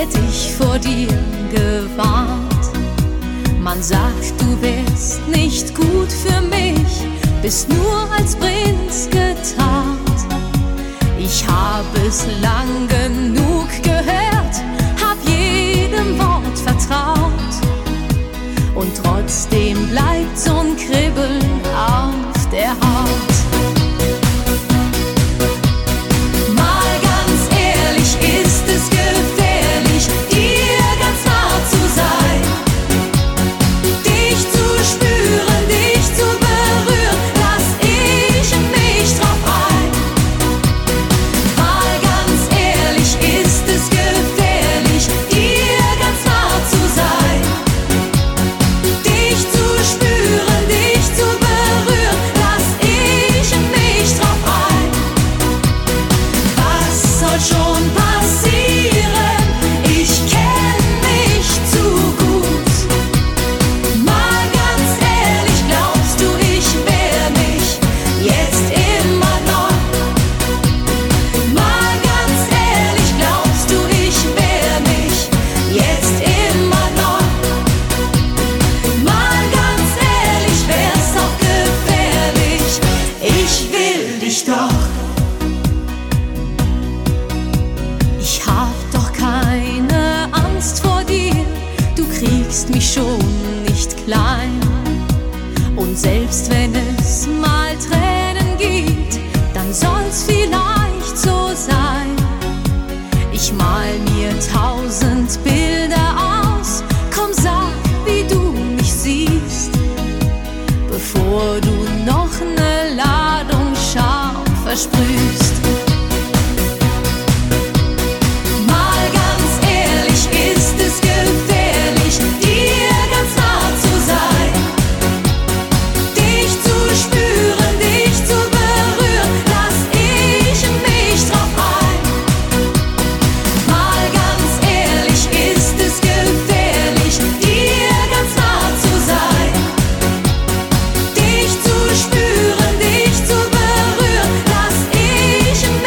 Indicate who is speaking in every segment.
Speaker 1: hätte ich vor dir gewarnt. Man sagt, du wärst nicht gut für mich, bist nur als Prinz getarnt. Ich habe es lang genug gehört, hab jedem Wort vertraut. Und trotzdem bleibt so'n Kribbeln auf der Haut. Mal ganz ehrlich, ist es gefährlich, dir ganz nah zu sein, dich zu spüren, dich zu berühren, lass ich mich drauf ein. Mal ganz ehrlich, ist es gefährlich, dir ganz nah zu sein, dich zu spüren, dich zu berühren, lass ich mich drauf ein. Was soll schon passieren? Ich kenn mich zu gut. Mal ganz ehrlich, glaubst du, ich wär mich jetzt immer noch? Mal ganz ehrlich, glaubst du, ich wär mich jetzt immer noch? Mal ganz ehrlich, wär's auch gefährlich. Ich will dich doch. Ich hab doch keine Angst vor dir, du kriegst mich schon nicht klein. Und selbst wenn es mal Tränen gibt, dann soll's vielleicht so sein. Ich mal mir 1000 Bilder aus, komm sag, wie du mich siehst, bevor du noch ne Ladung Scham versprühst. Mal ganz ehrlich, ist es gefährlich, dir ganz nah zu sein, dich zu spüren, dich zu berühren, lass ich mich drauf ein. Mal ganz ehrlich, ist es gefährlich, dir ganz nah zu sein, dich zu spüren, dich zu berühren, lass ich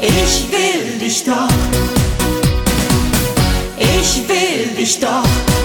Speaker 1: Ich will dich doch, ich will dich doch.